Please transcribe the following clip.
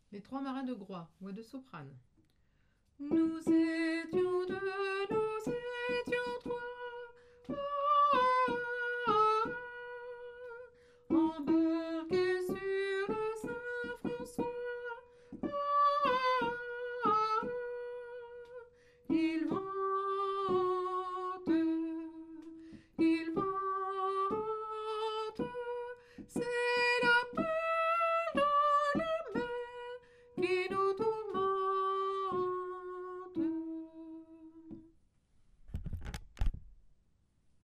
Les trois marins de Groix, voix de soprane. Nous étions de